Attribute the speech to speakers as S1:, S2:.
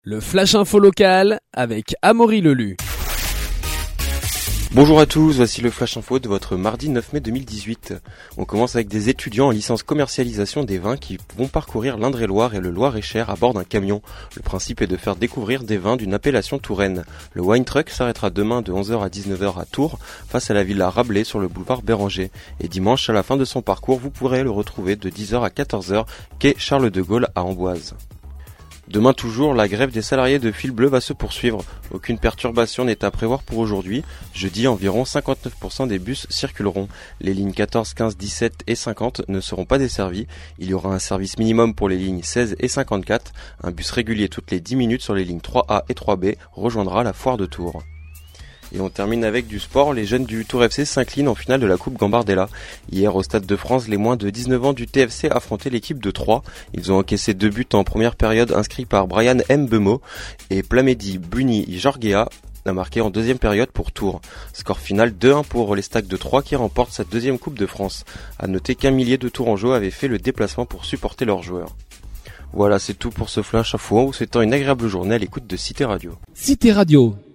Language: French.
S1: Le Flash Info local avec Amaury Lelu.
S2: Bonjour à tous, voici le Flash Info de votre mardi 9 mai 2018. On commence avec des étudiants en licence commercialisation des vins qui vont parcourir l'Indre-et-Loire et le Loir-et-Cher à bord d'un camion. Le principe est de faire découvrir des vins d'une appellation touraine. Le Wine Truck s'arrêtera demain de 11h à 19h à Tours, face à la villa Rabelais sur le boulevard Béranger. Et dimanche, à la fin de son parcours, vous pourrez le retrouver de 10h à 14h, quai Charles de Gaulle à Amboise. Demain toujours, la grève des salariés de Fil Bleu va se poursuivre. Aucune perturbation n'est à prévoir pour aujourd'hui. Jeudi, environ 59% des bus circuleront. Les lignes 14, 15, 17 et 50 ne seront pas desservies. Il y aura un service minimum pour les lignes 16 et 54. Un bus régulier toutes les 10 minutes sur les lignes 3A et 3B rejoindra la foire de Tours. Et on termine avec du sport. Les jeunes du Tours FC s'inclinent en finale de la Coupe Gambardella. Hier, au Stade de France, les moins de 19 ans du TFC affrontaient l'équipe de Troyes. Ils ont encaissé 2 buts en première période inscrits par Brian Mbemo et Plamedi Buni Jorgea a marqué en deuxième période pour Tours. Score final 2-1 pour les Stacks de Troyes qui remportent sa deuxième Coupe de France. À noter qu'un millier de Tourangeaux avaient fait le déplacement pour supporter leurs joueurs. Voilà, c'est tout pour ce Flash Info. En vous souhaitant une agréable journée à l'écoute de Cité Radio.
S1: Cité Radio,